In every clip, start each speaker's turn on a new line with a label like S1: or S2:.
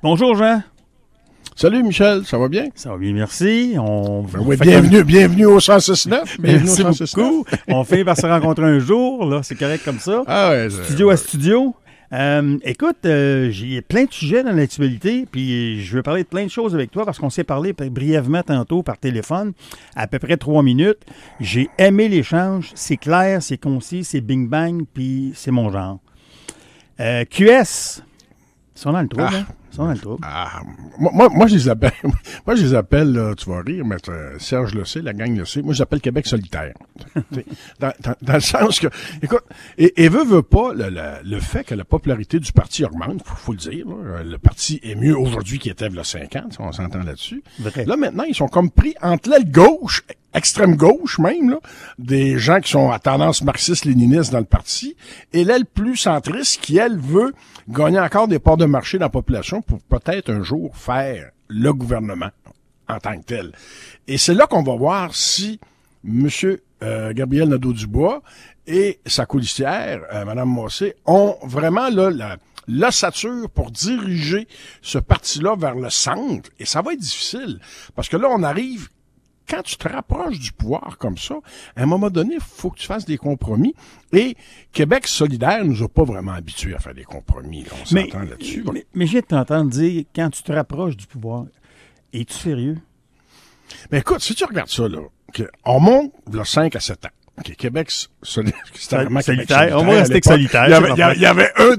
S1: Bonjour, Jean.
S2: Salut, Michel, ça va bien?
S1: Ça va bien, merci.
S2: Bienvenue au 106.9.
S1: Merci beaucoup. On finit par se rencontrer un jour, là, c'est correct comme ça.
S2: Ah ouais,
S1: studio à studio. Écoute, j'ai plein de sujets dans l'actualité, puis je veux parler de plein de choses avec toi parce qu'on s'est parlé brièvement tantôt par téléphone, à peu près 3 minutes. J'ai aimé l'échange, c'est clair, c'est concis, c'est bing-bang, puis c'est mon genre. QS, ils sont dans le trou, hein?
S2: Moi, je les appelle, là, tu vas rire, mais Serge le sait, la gang le sait, moi, je les appelle Québec solitaire. dans le sens que, écoute, et veut pas, le fait que la popularité du parti augmente, faut le dire, là, le parti est mieux aujourd'hui qu'il était il y a 5 ans, on s'entend là-dessus.
S1: Vrai.
S2: Là, maintenant, ils sont comme pris entre l'aile gauche, extrême gauche même, là, des gens qui sont à tendance marxiste-léniniste dans le parti, et l'aile plus centriste qui, elle, veut gagner encore des parts de marché dans la population pour peut-être un jour faire le gouvernement en tant que tel. Et c'est là qu'on va voir si M. Gabriel Nadeau-Dubois et sa colistière, Mme Massé, ont vraiment là, l'ossature pour diriger ce parti-là vers le centre. Et ça va être difficile, parce que là, on arrive... Quand tu te rapproches du pouvoir comme ça, à un moment donné, il faut que tu fasses des compromis. Et Québec solidaire nous a pas vraiment habitués à faire des compromis. Là, on s'entend là-dessus.
S1: Mais j'ai t'entendre dire, quand tu te rapproches du pouvoir, es-tu sérieux?
S2: Mais écoute, si tu regardes ça, là, on monte de 5 à 7 ans. Okay, Québec
S1: solitaire. On va rester solitaire.
S2: Il y avait un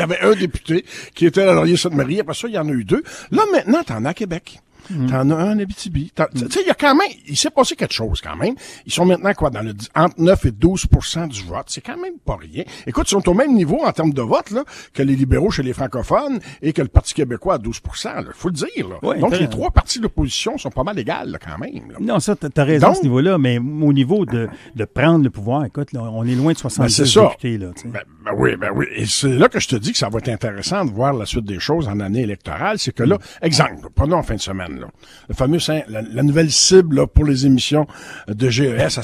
S2: député qui était à Laurier-Sainte-Marie. Après ça, il y en a eu 2. Là, maintenant, t'en as à Québec. T'en as un en Abitibi. Tu sais, il s'est passé quelque chose quand même. Ils sont maintenant entre 9 et 12% du vote. C'est quand même pas rien. Écoute, ils sont au même niveau en termes de vote, là, que les libéraux chez les francophones et que le Parti québécois à 12%, là. Faut le dire, là.
S1: Ouais,
S2: donc, les 3 partis d'opposition sont pas mal égales, là, quand même, là.
S1: Non, ça, t'as raison à ce niveau-là, mais au niveau de prendre le pouvoir, écoute, là, on est loin de 70 députés, là, tu sais.
S2: Ben oui. Et c'est là que je te dis que ça va être intéressant de voir la suite des choses en année électorale. C'est que là, exemple, prenons en fin de semaine, là, le fameux, la nouvelle cible, là, pour les émissions de GES à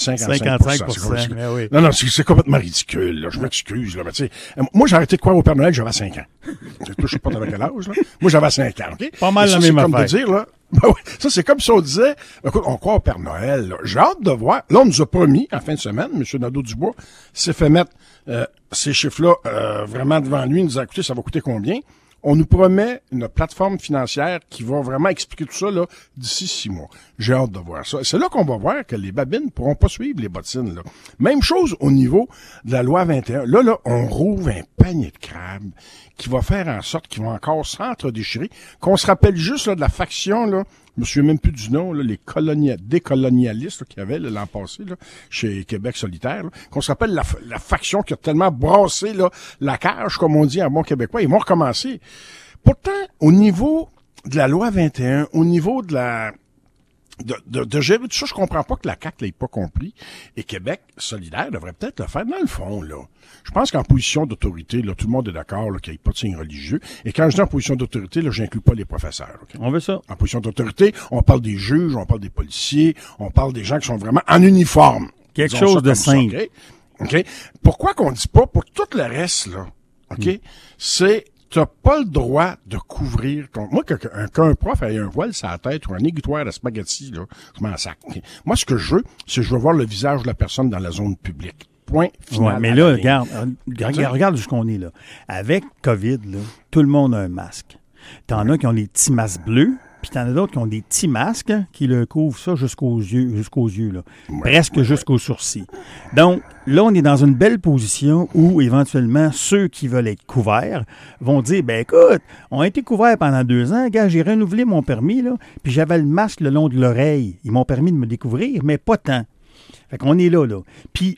S2: 55%.
S1: Oui.
S2: Non, c'est complètement ridicule, là. Je m'excuse, là. Mais tu sais, moi, j'ai arrêté de croire au Père Noël, j'avais 5 ans. Je sais pas avec quel âge, là. Moi, j'avais 5 ans, OK?
S1: Pas mal la même affaire.
S2: De dire, là, ben oui, ça, c'est comme si on disait, écoute, on croit au Père Noël, là. J'ai hâte de voir. Là, on nous a promis, en fin de semaine, M. Nadeau-Dubois s'est fait mettre, ces chiffres-là, vraiment devant lui. Il nous a écouté, ça va coûter combien? On nous promet une plateforme financière qui va vraiment expliquer tout ça là d'ici 6 mois. J'ai hâte de voir ça. C'est là qu'on va voir que les babines pourront pas suivre les bottines, là. Même chose au niveau de la loi 21. Là, on rouvre un panier de crabes qui va faire en sorte qu'ils vont encore s'entre-déchirer. Qu'on se rappelle juste là, de la faction, là, je me souviens même plus du nom, là, les décolonialistes qu'il y avait l'an passé là, chez Québec solitaire, là, qu'on se rappelle la faction qui a tellement brassé là, la cage, comme on dit en bon québécois. Ils vont recommencer. Pourtant, au niveau de la loi 21, au niveau de gérer tout ça, je comprends pas que la CAQ l'ait pas compris. Et Québec solidaire devrait peut-être le faire dans le fond, là. Je pense qu'en position d'autorité, là, tout le monde est d'accord qu'il n'y ait pas de signe religieux. Et quand je dis en position d'autorité, là, j'inclus pas les professeurs. Okay?
S1: On veut ça.
S2: En position d'autorité, on parle des juges, on parle des policiers, on parle des gens qui sont vraiment en uniforme.
S1: Quelque chose de simple.
S2: OK? Pourquoi qu'on dit pas pour tout le reste, là, OK? C'est t'as pas le droit de couvrir ton... Moi, qu'un prof ait un voile sur la tête ou un aiguitoire à spaghetti, là, je m'en sac. Okay? Moi, ce que je veux, c'est que je veux voir le visage de la personne dans la zone publique. Point final.
S1: Ouais, mais là, regarde jusqu'on est là. Avec COVID, là, tout le monde a un masque. T'en as qui ont des petits masques bleus, puis t'en as d'autres qui ont des petits masques qui le couvrent ça jusqu'aux yeux là. Presque jusqu'aux sourcils. Donc, là, on est dans une belle position où, éventuellement, ceux qui veulent être couverts vont dire, ben écoute, on a été couverts pendant 2 ans, gars, j'ai renouvelé mon permis, là, puis j'avais le masque le long de l'oreille. Ils m'ont permis de me découvrir, mais pas tant. Fait qu'on est là. Puis,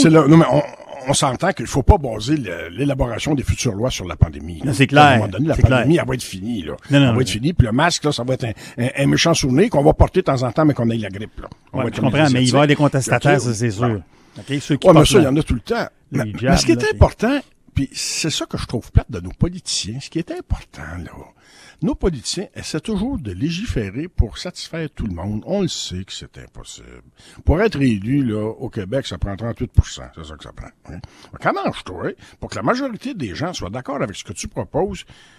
S2: on s'entend qu'il ne faut pas baser l'élaboration des futures lois sur la pandémie.
S1: Non, c'est clair.
S2: À un moment donné, la pandémie, elle va être finie, là. Elle va être finie, puis le masque, là, ça va être un méchant souvenir qu'on va porter de temps en temps, mais qu'on ait la grippe, là.
S1: Je comprends, mais il va y avoir des contestataires, ça, c'est sûr.
S2: Okay, ceux qui mais ça, il y en a tout le temps. Mais ce qui est important, puis c'est ça que je trouve plate de nos politiciens, ce qui est important, là, nos politiciens essaient toujours de légiférer pour satisfaire tout le monde. On le sait que c'est impossible. Pour être élu, là, au Québec, ça prend 38%. C'est ça que ça prend. Hein? Comment je trouve, pour que la majorité des gens soient d'accord avec ce que tu proposes,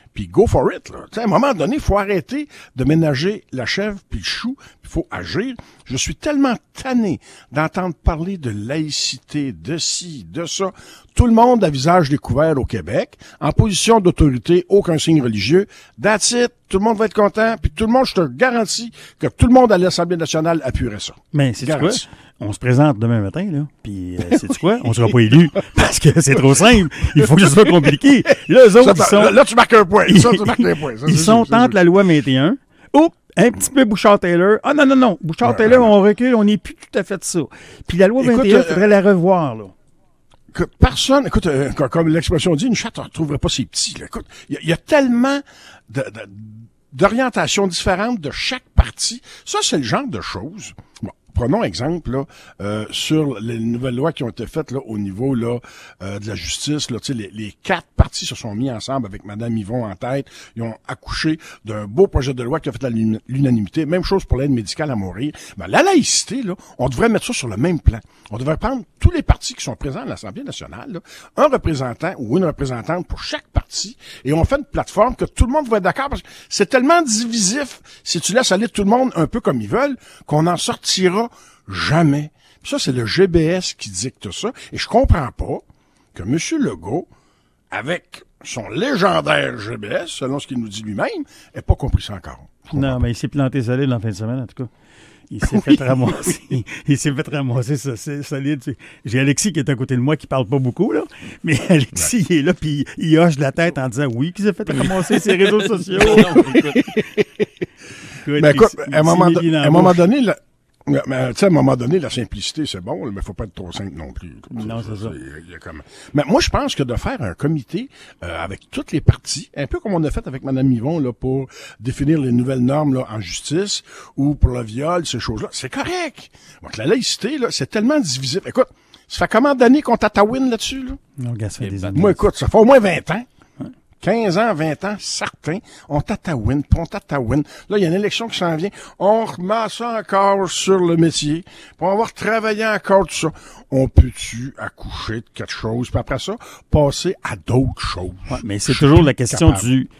S2: puis go for it, là. T'sais, à un moment donné, il faut arrêter de ménager la chèvre puis le chou, il faut agir. Je suis tellement tanné d'entendre parler de laïcité, de ci, de ça. Tout le monde à visage découvert au Québec, en position d'autorité, aucun signe religieux. That's it. Tout le monde va être content, puis tout le monde, je te garantis que tout le monde à l'Assemblée nationale appuierait ça.
S1: Mais c'est quoi? On se présente demain matin, là, puis c'est quoi? On sera pas élus, parce que c'est trop simple. Il faut que ce soit compliqué. Là, eux autres,
S2: ça, là, tu marques un point.
S1: Ils sont entre la loi 21. Oups! Un petit peu Bouchard-Taylor. Ah non. Bouchard-Taylor, on recule, on n'est plus tout à fait ça. Puis la loi 21, il faudrait la revoir, là.
S2: Que personne, écoute, comme l'expression dit, une chatte ne retrouverait pas ses petits. Là. Écoute, il y a tellement d'orientations différentes de chaque parti. Ça, c'est le genre de choses. Bon, prenons exemple là, sur les nouvelles lois qui ont été faites là au niveau là de la justice. Là, les 4 partis se sont mis ensemble avec Mme Yvon en tête. Ils ont accouché d'un beau projet de loi qui a fait l'unanimité. Même chose pour l'aide médicale à mourir. Ben, la laïcité, là, on devrait mettre ça sur le même plan. On devrait prendre tous les partis qui sont présents à l'Assemblée nationale, là, un représentant ou une représentante pour chaque parti, et on fait une plateforme que tout le monde va être d'accord, parce que c'est tellement divisif, si tu laisses aller tout le monde un peu comme ils veulent, qu'on n'en sortira jamais. Puis ça, c'est le GBS qui dicte ça, et je comprends pas que M. Legault, avec son légendaire GBS, selon ce qu'il nous dit lui-même, n'ait pas compris ça encore.
S1: Non, mais il s'est planté solide en fin de semaine, en tout cas. Il s'est fait ramasser. Il s'est fait ramasser, ça, c'est solide. J'ai Alexis qui est à côté de moi qui parle pas beaucoup, là. Mais Alexis, il est là, puis il hoche la tête en disant oui, qu'il s'est fait ramasser ses réseaux sociaux.
S2: Écoute, à un moment donné, à un moment donné, la simplicité, c'est bon, mais il faut pas être trop simple non plus.
S1: Non, c'est ça.
S2: Mais moi, je pense que de faire un comité avec toutes les parties, un peu comme on a fait avec Mme Yvon là, pour définir les nouvelles normes là, en justice ou pour le viol, ces choses-là, c'est correct. Donc la laïcité, là, c'est tellement divisif. Écoute, ça fait combien d'années qu'on tatouine là-dessus? Là?
S1: Non, regarde, ça fait des années.
S2: Moi, écoute, ça fait au moins 20 ans. 15 ans, 20 ans, certains, on tatouine. Là, il y a une élection qui s'en vient. On remet ça encore sur le métier. Pour avoir travaillé encore tout ça. On peut-tu accoucher de quelque chose, puis après ça, passer à d'autres choses?
S1: Ouais, mais c'est toujours la question du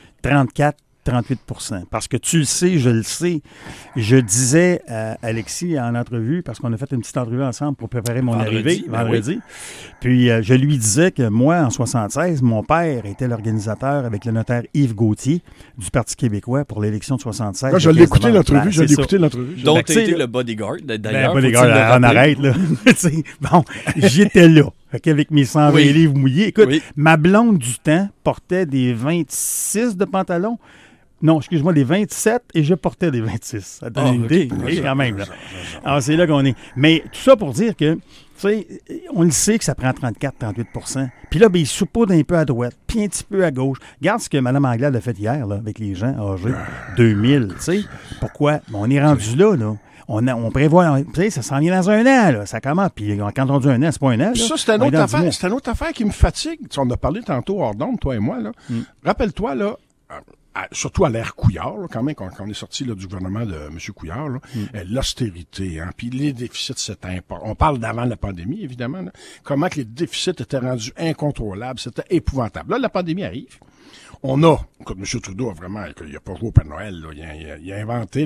S1: 34-38%. Parce que tu le sais, je le sais. Je disais à Alexis en entrevue, parce qu'on a fait une petite entrevue ensemble pour préparer mon arrivée vendredi. Oui. Puis je lui disais que moi, en 76, mon père était l'organisateur avec le notaire Yves Gauthier du Parti québécois pour l'élection de 76.
S2: Là, je l'ai écouté l'entrevue,
S3: Donc, tu étais le bodyguard, d'ailleurs.
S1: Le bodyguard, on arrête, là. Bon, j'étais là. Avec mes 120 livres mouillés. Écoute, ma blonde du temps portait des 26 de pantalons. Non, excuse-moi, des 27 et je portais des 26. Ça donne une idée. Oui, quand même. Là. Alors, c'est là qu'on est. Mais tout ça pour dire que, tu sais, on le sait que ça prend 34-38%. Puis là, ben, il saupoudre un peu à droite, puis un petit peu à gauche. Regarde ce que Mme Anglade a fait hier, là, avec les gens âgés. 2000, tu sais. Pourquoi? Ben, on est rendu là. On prévoit, tu sais, ça s'en vient dans un an, là. Ça commence. Puis quand on dit un an, c'est pas un an. Là.
S2: Ça, c'est une autre affaire. C'est une autre affaire qui me fatigue. Tu sais, on a parlé tantôt hors d'onde, toi et moi, là. Rappelle-toi, là, surtout à l'ère Couillard, là, quand même, quand on est sorti là, du gouvernement de M. Couillard, là, l'austérité, hein, puis les déficits, c'était important. On parle d'avant la pandémie, évidemment. Là. Comment que les déficits étaient rendus incontrôlables, c'était épouvantable. Là, la pandémie arrive. On a, écoute, M. Trudeau a vraiment, il a pas joué au Père Noël, là. Il a inventé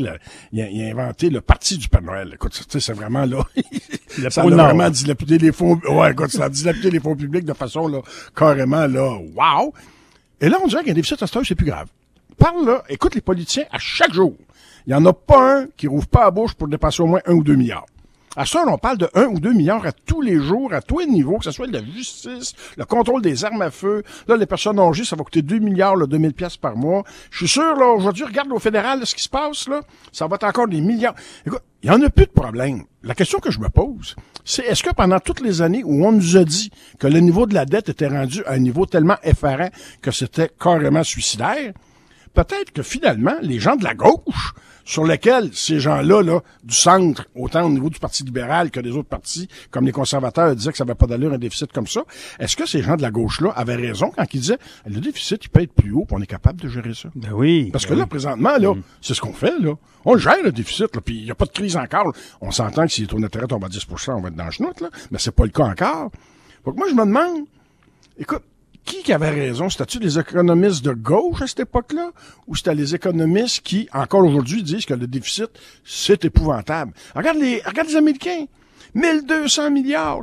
S2: le parti du Père Noël. Écoute, tu sais, c'est vraiment, là, ça a vraiment dilapidé les fonds, écoute, ça a dilapidé les fonds publics de façon, là, carrément, là, wow! Et là, on dirait qu'un déficit à ce c'est plus grave. Parle, là, écoute les politiciens à chaque jour. Il n'y en a pas un qui rouvre pas la bouche pour dépenser au moins 1 ou 2 milliards. À ça, on parle de 1 ou 2 milliards à tous les jours, à tous les niveaux, que ce soit de la justice, le contrôle des armes à feu. Là, les personnes âgées, ça va coûter 2 milliards, là, 2000 pièces par mois. Je suis sûr, là, aujourd'hui, regarde au fédéral, là, ce qui se passe, là, ça va être encore des milliards. Écoute, il n'y en a plus de problème. La question que je me pose, c'est est-ce que pendant toutes les années où on nous a dit que le niveau de la dette était rendu à un niveau tellement effarant que c'était carrément suicidaire, peut-être que finalement, les gens de la gauche, sur lesquels ces gens-là, là, du centre, autant au niveau du Parti libéral que des autres partis, comme les conservateurs, disaient que ça n'avait pas d'allure un déficit comme ça, est-ce que ces gens de la gauche-là avaient raison quand ils disaient le déficit, il peut être plus haut, puis on est capable de gérer ça?
S1: Ben oui.
S2: Parce que là, présentement, là, c'est ce qu'on fait, là. On gère le déficit, là, puis il n'y a pas de crise encore. On s'entend que si les taux d'intérêt tombent à 10%, on va être dans le chenoute, là, mais c'est pas le cas encore. Donc moi, je me demande, écoute, qui avait raison? C'était-tu les économistes de gauche à cette époque-là? Ou c'était les économistes qui, encore aujourd'hui, disent que le déficit, c'est épouvantable? Regarde les Américains. 1200 milliards,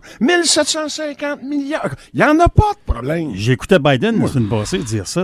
S2: 1750 milliards. Il n'y en a pas de problème.
S1: J'écoutais Biden la semaine passée dire ça.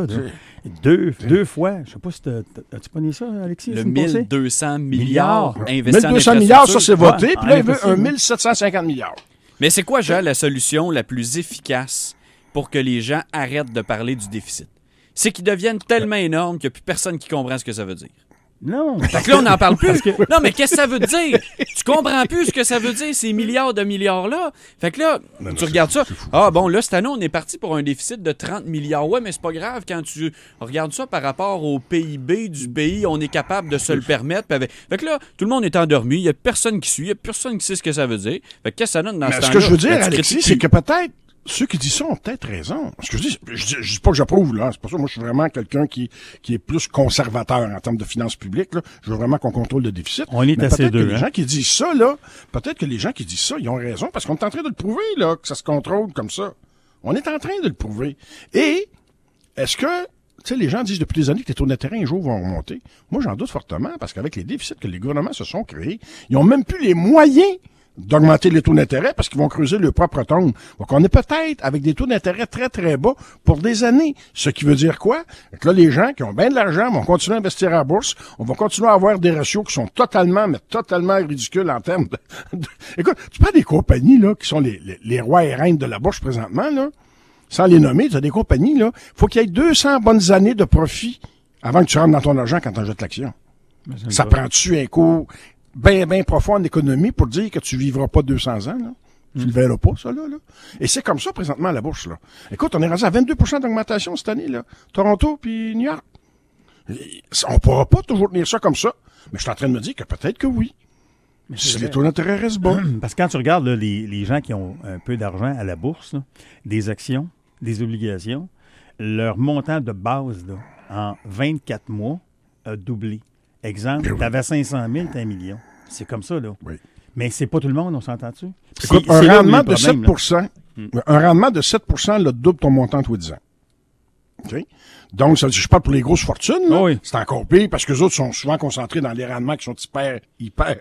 S1: Deux fois. Je sais pas si as-tu pogné ça, Alexis?
S3: Le 1200 milliards investis en
S2: 1200 milliards, ça c'est voté.
S1: Ouais,
S2: Puis là, il veut
S1: en
S2: un 1750 milliards.
S3: Mais c'est quoi, Jean, la solution la plus efficace pour que les gens arrêtent de parler du déficit? C'est qu'ils deviennent tellement énormes qu'il n'y a plus personne qui comprend ce que ça veut dire.
S1: Non.
S3: Fait que là, on n'en parle plus. Non, mais qu'est-ce que ça veut dire? Tu comprends plus ce que ça veut dire, ces milliards de milliards-là. Fait que là, tu regardes ça. Ah bon, là, cette année, on est parti pour un déficit de 30 milliards. Ouais, mais c'est pas grave. Quand tu regardes ça par rapport au PIB du pays, on est capable de se le permettre. Fait que là, tout le monde est endormi. Il n'y a personne qui suit. Il n'y a personne qui sait ce que ça veut dire. Fait que qu'est-ce que ça donne dans ce temps-là?
S2: Ce que je veux dire, Alexis, c'est que peut-être ceux qui disent ça ont peut-être raison. Ce que je dis pas que j'approuve, là. C'est pas ça. Moi, je suis vraiment quelqu'un qui est plus conservateur en termes de finances publiques, là. Je veux vraiment qu'on contrôle le déficit.
S1: On est à ces deux,
S2: les gens qui disent ça, là, peut-être que les gens qui disent ça, ils ont raison, parce qu'on est en train de le prouver, là, que ça se contrôle comme ça. On est en train de le prouver. Et, est-ce que, tu sais, les gens disent depuis des années que les taux d'intérêt un jour vont remonter? Moi, j'en doute fortement, parce qu'avec les déficits que les gouvernements se sont créés, ils ont même plus les moyens d'augmenter les taux d'intérêt parce qu'ils vont creuser leur propre tombe. Donc, on est peut-être avec des taux d'intérêt très, très bas pour des années. Ce qui veut dire quoi? Que là, les gens qui ont bien de l'argent vont continuer à investir à la bourse. On va continuer à avoir des ratios qui sont totalement ridicules en termes de... Écoute, tu prends des compagnies, là, qui sont les rois et reines de la bourse présentement, là, sans les nommer, tu as des compagnies, là, faut qu'il y ait 200 bonnes années de profit avant que tu rentres dans ton argent quand tu achètes l'action. Ça prend-tu un coup bien profond en économie pour dire que tu vivras pas 200 ans, là? Tu le verras pas, ça, là. Et c'est comme ça, présentement, à la bourse, là. Écoute, on est rendu à 22% d'augmentation cette année, là. Toronto puis New York. On pourra pas toujours tenir ça comme ça. Mais je suis en train de me dire que peut-être que oui. Si les taux d'intérêt restent bas.
S1: Parce que quand tu regardes, là, les gens qui ont un peu d'argent à la bourse, là, des actions, des obligations, leur montant de base, là, en 24 mois, a doublé. Exemple, tu avais 500 000, tu as 1 million. C'est comme ça, là. Oui. Mais c'est pas tout le monde, on s'entend-tu?
S2: Écoute, un rendement de 7%, un rendement de 7%, là, double ton montant tous les 10 ans. OK? Donc, ça, je parle pour les grosses fortunes, là, oui. C'est encore pire parce que les autres sont souvent concentrés dans les rendements qui sont hyper,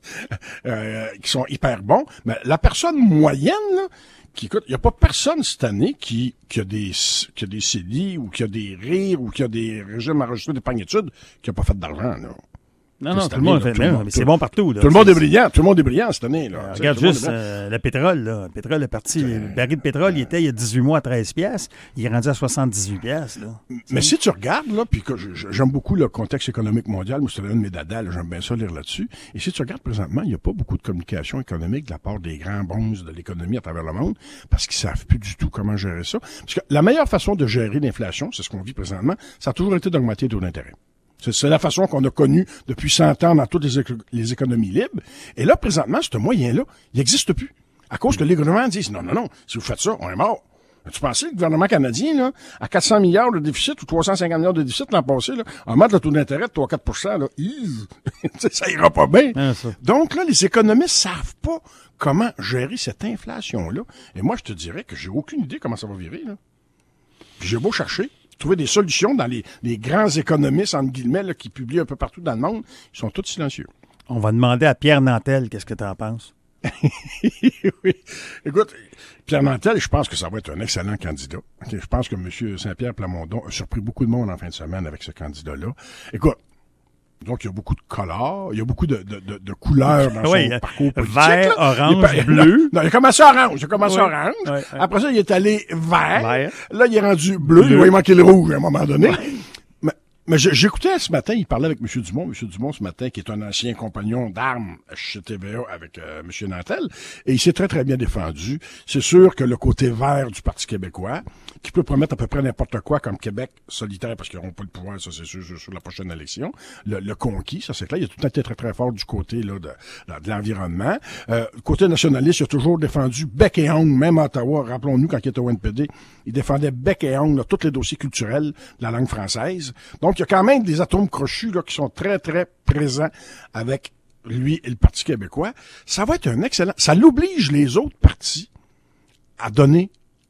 S2: qui sont hyper bons. Mais la personne moyenne, là, qui écoute, il n'y a pas personne cette année qui a des CELI ou qui a des RIR ou qui a des régimes enregistrés d'épargne-études qui n'a pas fait d'argent, là.
S1: Non, tout le monde fait mais c'est bon partout. Là.
S2: Tout le monde est brillant. Tout le monde est brillant cette année. Là.
S1: Regarde juste le pétrole. Là. Le pétrole est parti. Le baril de pétrole, il était il y a 18 mois à 13 piastres. Il est rendu à 78 piastres. Là.
S2: Mais si tu regardes, là, puis que j'aime beaucoup le contexte économique mondial, moi, c'est l'un de mes dadas, là, j'aime bien ça lire là-dessus. Et si tu regardes présentement, il n'y a pas beaucoup de communication économique de la part des grands bonzes de l'économie à travers le monde parce qu'ils savent plus du tout comment gérer ça. Parce que la meilleure façon de gérer l'inflation, c'est ce qu'on vit présentement, ça a toujours été d'augmenter les taux d'intérêt. C'est la façon qu'on a connue depuis 100 ans dans toutes les économies libres. Et là, présentement, ce moyen-là, il n'existe plus. À cause que les gouvernements disent, non, si vous faites ça, on est mort. Tu pensais que le gouvernement canadien, là, à 400 milliards de déficit ou 350 milliards de déficit l'an passé, là, en mettre le taux d'intérêt de 3-4 là, ça ira pas bien. Donc là, les économistes savent pas comment gérer cette inflation-là. Et moi, je te dirais que j'ai aucune idée comment ça va virer, là. Puis j'ai beau chercher, trouver des solutions dans les grands économistes, entre guillemets, là, qui publient un peu partout dans le monde, ils sont tous silencieux. On
S1: va demander à Pierre Nantel, qu'est-ce que tu en penses?
S2: Oui. Écoute, Pierre Nantel, je pense que ça va être un excellent candidat. Okay? Je pense que M. Saint-Pierre Plamondon a surpris beaucoup de monde en fin de semaine avec ce candidat-là. Écoute, donc il y a beaucoup de couleurs, il y a beaucoup de couleurs dans son parcours politique.
S1: Vert, orange, bleu.
S2: Non, il a commencé orange. Oui. Après ça, il est allé vert. Là, il est rendu bleu. Il va y manquer le rouge à un moment donné. Mais j'écoutais ce matin, il parlait avec M. Dumont. M. Dumont, ce matin, qui est un ancien compagnon d'armes chez TVA avec M. Nantel. Et il s'est très, très bien défendu. C'est sûr que le côté vert du Parti québécois, qui peut promettre à peu près n'importe quoi comme Québec solitaire, parce qu'ils n'auront pas le pouvoir, ça c'est sûr, sur la prochaine élection. Le conquis, ça c'est clair. Il a tout été très, très fort du côté là de l'environnement. Côté nationaliste, il a toujours défendu bec et ongle, même à Ottawa. Rappelons-nous, quand il était au NPD, il défendait bec et ongle tous les dossiers culturels de la langue française. Donc, il y a quand même des atomes crochus là qui sont très, très présents avec lui et le Parti québécois. Ça va être un excellent... Ça l'oblige les autres partis à donner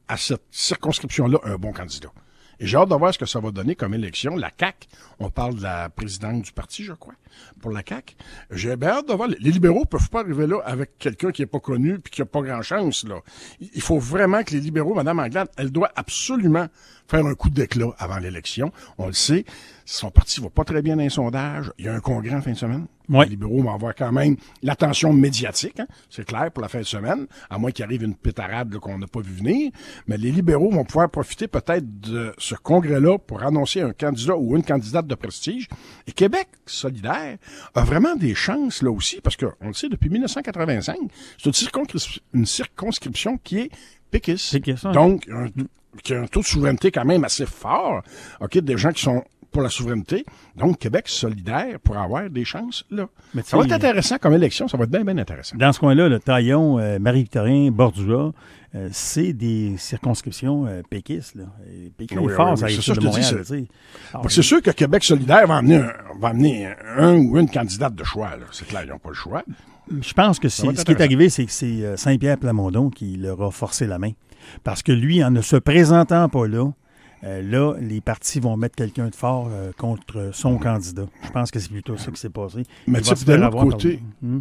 S2: à cette circonscription-là un bon candidat. Et j'ai hâte de voir ce que ça va donner comme élection. La CAQ, on parle de la présidente du parti, je crois, pour la CAQ. J'ai bien hâte de voir. Les libéraux peuvent pas arriver là avec quelqu'un qui est pas connu puis qui a pas grand chance, là. Il faut vraiment que les libéraux, Mme Anglade, elle doit absolument faire un coup d'éclat avant l'élection. On le sait. Son parti va pas très bien dans les sondages. Il y a un congrès en fin de semaine.
S1: Ouais.
S2: Les libéraux vont avoir quand même l'attention médiatique, hein, c'est clair, pour la fin de semaine, à moins qu'il arrive une pétarade là, qu'on n'a pas vu venir. Mais les libéraux vont pouvoir profiter peut-être de ce congrès-là pour annoncer un candidat ou une candidate de prestige. Et Québec solidaire a vraiment des chances là aussi, parce qu'on le sait, depuis 1985, c'est une circonscription qui est péquiste.
S1: Ouais.
S2: Donc, qui a un taux de souveraineté quand même assez fort. OK, des gens qui sont pour la souveraineté. Donc, Québec solidaire pour avoir des chances là. Mais ça va être intéressant comme élection. Ça va être bien, bien intéressant.
S1: Dans ce coin-là, le Taillon, Marie-Victorin, Bordua, c'est des circonscriptions péquistes. Là. Pékin est fort, ça arrive de Montréal.
S2: C'est sûr que Québec solidaire va amener un ou une candidate de choix. Là. C'est clair, ils n'ont pas le choix.
S1: Je pense que ce qui est arrivé, c'est que c'est Saint-Pierre Plamondon qui leur a forcé la main. Parce que lui, en ne se présentant pas là, là, les partis vont mettre quelqu'un de fort contre son candidat. Je pense que c'est plutôt ça qui s'est passé.
S2: Mais tu sais, de l'autre côté,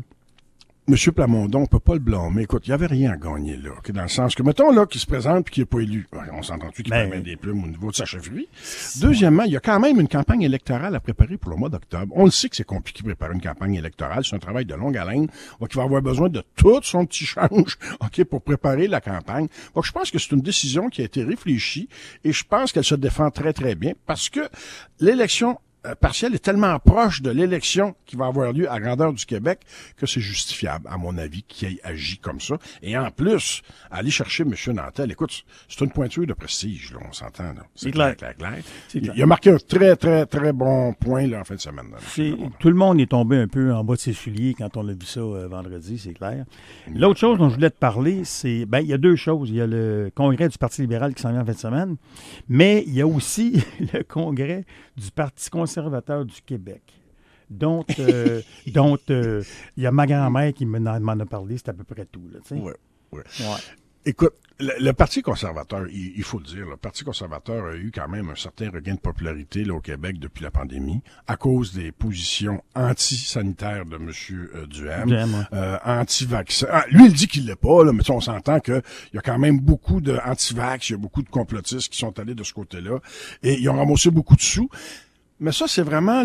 S2: M. Plamondon, on peut pas le blâmer. Écoute, il n'y avait rien à gagner, là. Dans le sens que, mettons, là, qu'il se présente puis qu'il n'est pas élu. On s'entend-tu qu'il prend des plumes au niveau de sa chefferie? Deuxièmement, il y a quand même une campagne électorale à préparer pour le mois d'octobre. On le sait que c'est compliqué de préparer une campagne électorale. C'est un travail de longue haleine. Donc, il va avoir besoin de tout son petit change, OK, pour préparer la campagne. Donc, je pense que c'est une décision qui a été réfléchie et je pense qu'elle se défend très, très bien parce que l'élection partielle est tellement proche de l'élection qui va avoir lieu à grandeur du Québec que c'est justifiable, à mon avis, qu'il ait agi comme ça. Et en plus, aller chercher M. Nantel, écoute, c'est une pointure de prestige, là, on s'entend. Là. C'est clair. Il a marqué un très, très, très bon point là, en fin de semaine. Là,
S1: tout le monde est tombé un peu en bas de ses souliers quand on a vu ça vendredi, c'est clair. L'autre chose dont je voulais te parler, c'est, il y a deux choses. Il y a le congrès du Parti libéral qui s'en vient en fin de semaine, mais il y a aussi le congrès du Parti conservateur du Québec, dont il y a ma grand-mère qui m'en a parlé, c'est à peu près tout.
S2: Oui. Écoute, le Parti conservateur, il faut le dire, le Parti conservateur a eu quand même un certain regain de popularité là, au Québec depuis la pandémie, à cause des positions anti-sanitaires de M. Duhem, anti-vaccin. Lui, il dit qu'il l'est pas, là, mais on s'entend qu'il y a quand même beaucoup de anti-vax, il y a beaucoup de complotistes qui sont allés de ce côté-là, et ils ont ramassé beaucoup de sous. Mais ça, c'est vraiment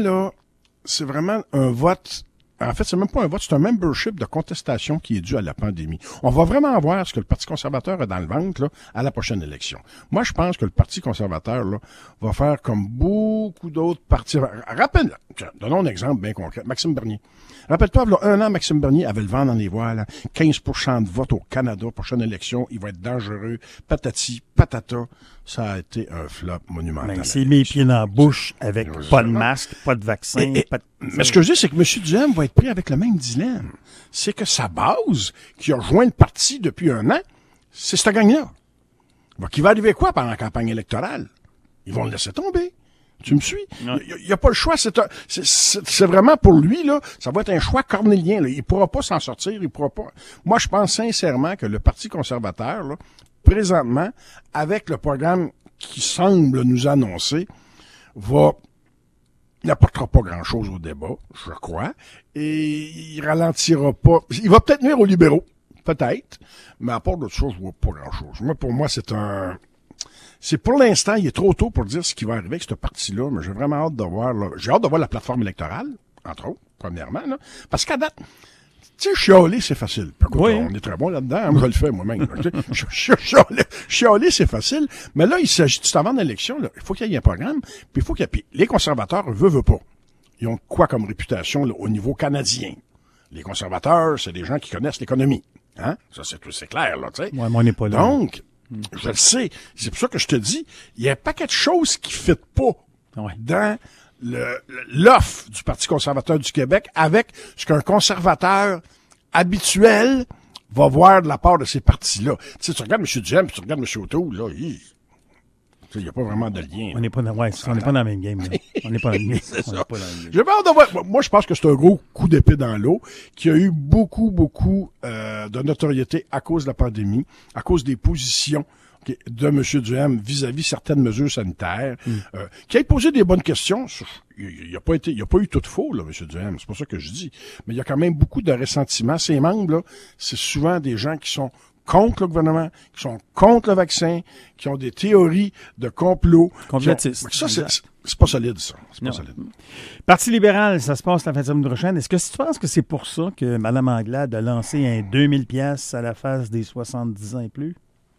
S2: un vote. En fait, c'est même pas un vote, c'est un membership de contestation qui est dû à la pandémie. On va vraiment voir ce que le Parti conservateur a dans le ventre là, à la prochaine élection. Moi, je pense que le Parti conservateur là, va faire comme beaucoup d'autres partis. Rappelle, donnons un exemple bien concret. Maxime Bernier. Rappelle-toi, il y a un an, Maxime Bernier avait le vent dans les voiles. 15% de vote au Canada, prochaine élection. Il va être dangereux. Patati, patata. Ça a été un flop monumental.
S1: Il s'est mis les pieds dans la bouche avec pas de masque, pas de vaccin.
S2: Mais ce que je dis, c'est que M. Duhem va être pris avec le même dilemme. C'est que sa base, qui a rejoint le parti depuis un an, c'est cette gang-là. Donc, il va arriver quoi pendant la campagne électorale? Ils vont le laisser tomber. Tu me suis? Il n'y a pas le choix. C'est vraiment pour lui, là, ça va être un choix cornélien. Là. Il pourra pas s'en sortir. Il pourra pas. Moi, je pense sincèrement que le Parti conservateur, là, présentement, avec le programme qui semble nous annoncer, n'apportera pas grand-chose au débat, je crois, et il ralentira pas. Il va peut-être nuire aux libéraux, peut-être, mais à part d'autres choses, je vois pas grand-chose. Pour moi, c'est pour l'instant, il est trop tôt pour dire ce qui va arriver avec ce parti-là, mais j'ai vraiment hâte de voir, là. J'ai hâte de voir la plateforme électorale, entre autres, premièrement, là, parce qu'à date, tu sais, chialer, c'est facile. Écoute, on est très bon là-dedans. Hein, je le fais moi-même. Chialer, c'est facile. Mais là, il s'agit de avant l'élection. Il faut qu'il y ait un programme. Puis il faut qu'il y ait... Puis les conservateurs veulent pas. Ils ont quoi comme réputation là, au niveau canadien? Les conservateurs, c'est des gens qui connaissent l'économie. Hein? Ça, c'est clair, là, tu sais.
S1: Ouais, mais on n'est pas là.
S2: Donc, je le sais. C'est pour ça que je te dis, il y a un paquet de choses qui ne fitent pas dans l'offre du Parti conservateur du Québec avec ce qu'un conservateur habituel va voir de la part de ces partis-là. Tu sais, tu regardes M. Duhem puis tu regardes M. O'Toole, là, il n'y a pas vraiment de lien.
S1: On n'est pas dans la même game. Là. On n'est pas dans le même game.
S2: J'ai peur de voir. Moi, je pense que c'est un gros coup d'épée dans l'eau qui a eu beaucoup de notoriété à cause de la pandémie, à cause des positions de M. Duhem vis-à-vis certaines mesures sanitaires, qui a posé des bonnes questions. Il a pas eu tout faux, là, M. Duhem, c'est pas ça que je dis. Mais il y a quand même beaucoup de ressentiment. Ses membres, là, c'est souvent des gens qui sont contre le gouvernement, qui sont contre le vaccin, qui ont des théories de complot.
S1: Complotistes.
S2: Ça, c'est pas solide, ça. C'est pas solide.
S1: Parti libéral, ça se passe la fin de semaine prochaine. Est-ce que tu penses que c'est pour ça que Mme Anglade a lancé un 2000 pièces à la face des 70 ans et plus?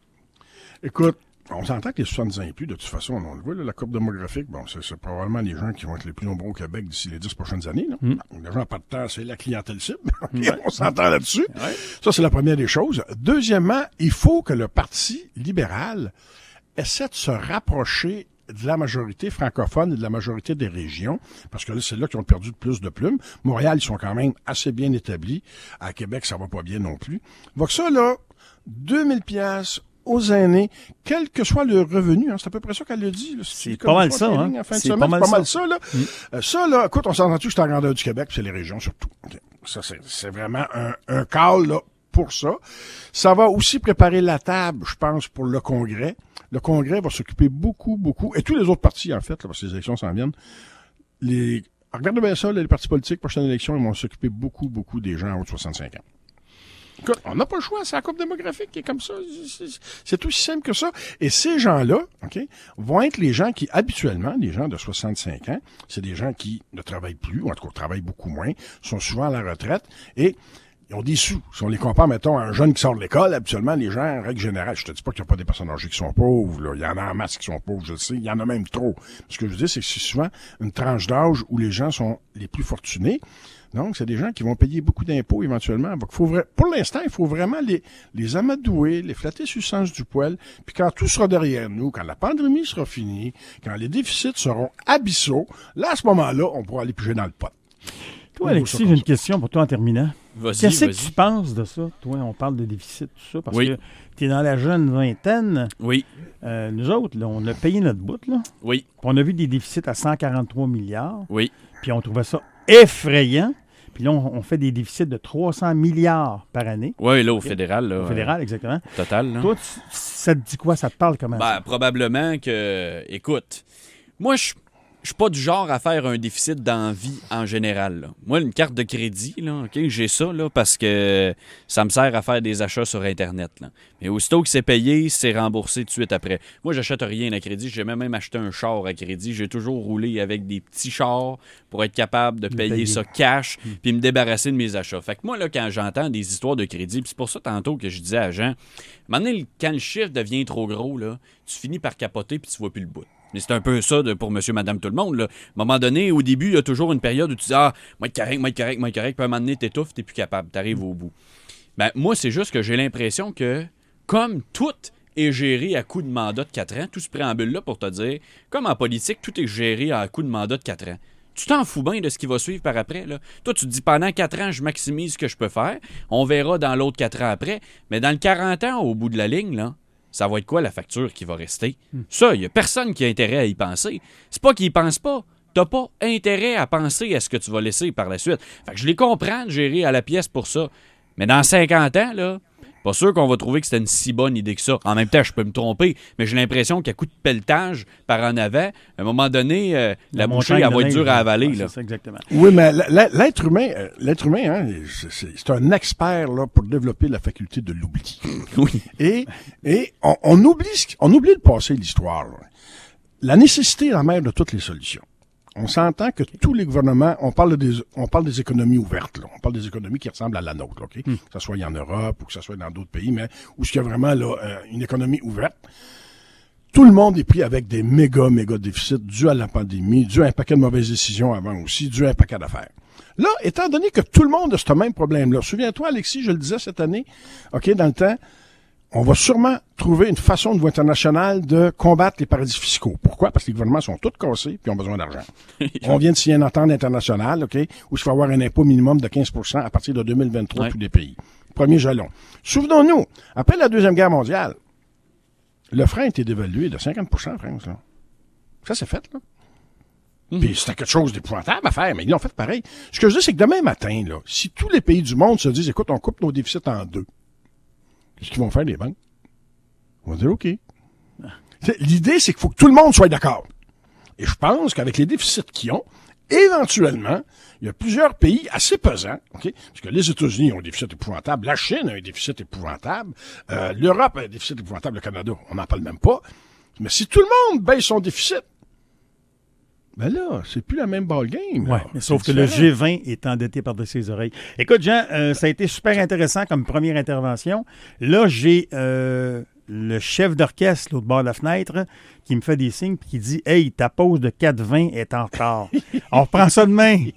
S2: Écoute, on s'entend que les 70 ans et plus, de toute façon, on le voit, là, la courbe démographique, bon, c'est probablement les gens qui vont être les plus nombreux au Québec d'ici les 10 prochaines années. Là. Les gens n'ont pas de temps, c'est la clientèle cible. On s'entend là-dessus. Ouais. Ça, c'est la première des choses. Deuxièmement, il faut que le Parti libéral essaie de se rapprocher de la majorité francophone et de la majorité des régions, parce que là, c'est là qu'ils ont perdu le plus de plumes. Montréal, ils sont quand même assez bien établis. À Québec, ça va pas bien non plus. Donc ça, là, 2000 pièces aux aînés, quel que soit le revenu, hein, c'est à peu près ça qu'elle a dit. Là,
S1: c'est pas mal ça, hein?
S2: C'est pas mal ça, là. Ça, là, écoute, on s'entend-tu que c'est la grandeur du Québec, puis c'est les régions surtout. Okay. Ça, c'est vraiment un call, là, pour ça. Ça va aussi préparer la table, je pense, pour le Congrès. Le Congrès va s'occuper beaucoup, et tous les autres partis, en fait, là, parce que les élections s'en viennent. Regardez bien ça, là, les partis politiques, prochaine élection, ils vont s'occuper beaucoup des gens en haut de 65 ans. Écoute, on n'a pas le choix, c'est la courbe démographique qui est comme ça. C'est aussi simple que ça. Et ces gens-là, OK, vont être les gens qui, habituellement, les gens de 65 ans, c'est des gens qui ne travaillent plus, ou en tout cas travaillent beaucoup moins, sont souvent à la retraite, et ils ont des sous. Si on les compare, mettons, à un jeune qui sort de l'école, habituellement, les gens, en règle générale, je te dis pas qu'il n'y a pas des personnes âgées qui sont pauvres, là. Il y en a en masse qui sont pauvres, je le sais. Il y en a même trop. Ce que je veux dire, c'est que c'est souvent une tranche d'âge où les gens sont les plus fortunés. Donc, c'est des gens qui vont payer beaucoup d'impôts éventuellement. Donc, pour l'instant, il faut vraiment les amadouer, les flatter sur le sens du poil. Puis quand tout sera derrière nous, quand la pandémie sera finie, quand les déficits seront abyssaux, là, à ce moment-là, on pourra aller piger dans le pot.
S1: Toi, Alexis, j'ai une question pour toi en terminant. Qu'est-ce que tu penses de ça? Toi, on parle de déficit, tout ça, parce que tu es dans la jeune vingtaine.
S3: Oui.
S1: Nous autres, là, on a payé notre bout, là.
S3: Oui.
S1: Puis on a vu des déficits à 143 milliards.
S3: Oui.
S1: Puis on trouvait ça effrayant. Puis là, on fait des déficits de 300 milliards par année.
S3: Oui, là, au fédéral. Là,
S1: au fédéral, exactement.
S3: Total. Là.
S1: Toi, ça te dit quoi? Ça te parle comment?
S3: Probablement que... Écoute, moi, je suis pas du genre à faire un déficit dans la vie en général. Là. Moi, une carte de crédit, là, OK, j'ai ça là, parce que ça me sert à faire des achats sur Internet. Là. Mais aussitôt que c'est payé, c'est remboursé tout de suite après. Moi, j'achète rien à crédit. J'ai même acheté un char à crédit. J'ai toujours roulé avec des petits chars pour être capable de payer ça cash puis me débarrasser de mes achats. Fait que moi, là, quand j'entends des histoires de crédit, puis c'est pour ça tantôt que je disais à Jean, maintenant, quand le chiffre devient trop gros, là, tu finis par capoter puis tu vois plus le bout. Mais c'est un peu ça pour monsieur, madame, tout le monde. Là. À un moment donné, au début, il y a toujours une période où tu dis « Ah, moi, être correct. » Puis à un moment donné, t'étouffes, t'es plus capable, t'arrives au bout. Ben, moi, c'est juste que j'ai l'impression que, comme tout est géré à coup de mandat de 4 ans, tout ce préambule-là pour te dire, comme en politique, tout est géré à coup de mandat de 4 ans. Tu t'en fous bien de ce qui va suivre par après. Là. Toi, tu te dis, pendant 4 ans, je maximise ce que je peux faire. On verra dans l'autre 4 ans après. Mais dans le 40 ans, au bout de la ligne, là, ça va être quoi la facture qui va rester? Ça, il n'y a personne qui a intérêt à y penser. C'est pas qu'ils y pensent pas. T'as pas intérêt à penser à ce que tu vas laisser par la suite. Fait que je les comprends de gérer à la pièce pour ça. Mais dans 50 ans, là, pas sûr qu'on va trouver que c'était une si bonne idée que ça. En même temps, je peux me tromper, mais j'ai l'impression qu'à coup de pelletage par en avant, à un moment donné, la bouchée, elle va être dure à avaler.
S1: Ouais,
S3: là.
S1: c'est ça, exactement.
S2: Oui, mais l'être humain, hein, c'est un expert là, pour développer la faculté de l'oubli.
S3: Oui.
S2: Et on oublie le passé et l'histoire. Là. La nécessité est la mère de toutes les solutions. On s'entend que tous les gouvernements, on parle des économies ouvertes, là. On parle des économies qui ressemblent à la nôtre, là, OK? Que ce soit en Europe ou que ce soit dans d'autres pays, mais où il y a vraiment là, une économie ouverte. Tout le monde est pris avec des méga déficits dus à la pandémie, dus à un paquet de mauvaises décisions avant aussi, dus à un paquet d'affaires. Là, étant donné que tout le monde a ce même problème-là, souviens-toi, Alexis, je le disais cette année, OK, dans le temps, on va sûrement trouver une façon au niveau international de combattre les paradis fiscaux. Pourquoi? Parce que les gouvernements sont tous cassés puis ont besoin d'argent. On vient de signer une entente internationale, OK, où il faut avoir un impôt minimum de 15% à partir de 2023 tous les pays. Premier jalon. Souvenons-nous, après la Deuxième Guerre mondiale, le franc a été dévalué de 50% en France. Là. Ça, c'est fait, là. Puis c'était quelque chose d'épouvantable à faire, mais ils l'ont fait pareil. Ce que je dis, c'est que demain matin, là, si tous les pays du monde se disent, écoute, on coupe nos déficits en deux, qu'est-ce qu'ils vont faire, les banques? On va dire, OK, L'idée, c'est qu'il faut que tout le monde soit d'accord. Et je pense qu'avec les déficits qu'ils ont, éventuellement, il y a plusieurs pays assez pesants, OK? Parce que les États-Unis ont un déficit épouvantable, la Chine a un déficit épouvantable, l'Europe a un déficit épouvantable, le Canada, on n'en parle même pas. Mais si tout le monde baisse son déficit, ben là, c'est plus la même ballgame.
S1: Oui, sauf que le G20 est endetté par-dessus ses oreilles. Écoute, Jean, ça a été super intéressant comme première intervention. Là, j'ai le chef d'orchestre, l'autre bord de la fenêtre, qui me fait des signes et qui dit « Hey, ta pause de 4,20 est en retard. » On reprend ça demain.